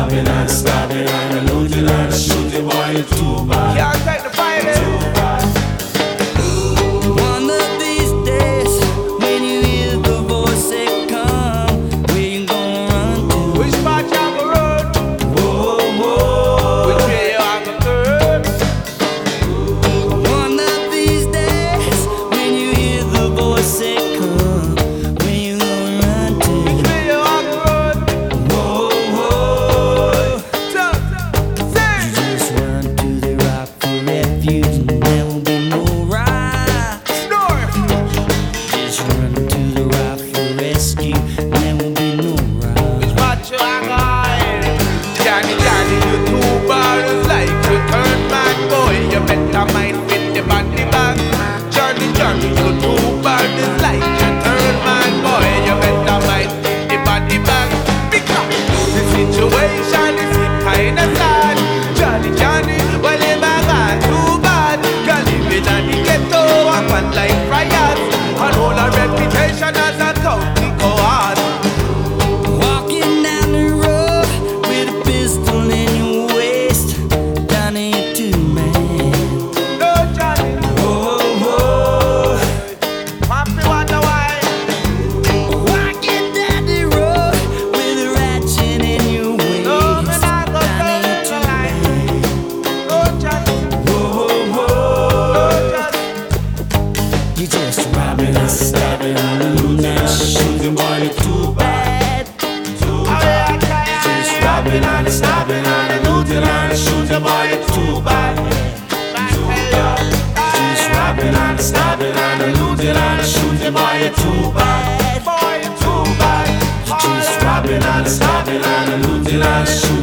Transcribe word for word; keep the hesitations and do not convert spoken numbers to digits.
robbing and stabbing and looting and shooting, boy, you too bad. Can't take the fight, eh? Too bad. One of these days, when you hear the voice say come, where you gonna run to? Which part you gonna run? Whoa, whoa. Which way you gonna turn? One of these days, when you hear the voice say come, where you gonna run to? Which way you gonna run? Whoa, whoa. Jump, say. Just run to the rock for refuge, and there will be no right. No refuge. Just run to the rock for rescue, and there will be no right. Which part you gonna hide? Johnny, Johnny, you too bad. It's like you turn mad, boy. You better mind with the body bag. Johnny, Johnny, you too bad. It's like you turn mad, boy. You better mind with the body bag. Because the situation is kinda sad. Johnny, Johnny, well, if I got too bad, you're living in the ghetto, I'm on like riots. And all our reputation as a county co-op. Walking down the road with a pistol in your waist, Johnny, you too man. No, Johnny. Whoa, whoa. Papi wonder why. Walking down the road with a ratchet in your waist, No, me not go Johnny, you tell too the lie. man. No, Johnny. Whoa, No, whoa. Johnny. You just Robbing and stabbing and looting and shooting, boy, you too bad. Too bad. Just robbing and stabbing and looting and shooting, boy, you too bad. Too bad. Just robbing and stabbing and looting and shooting, boy, you too bad. Boy, you Too bad. Just robbing and stabbing and looting and shooting.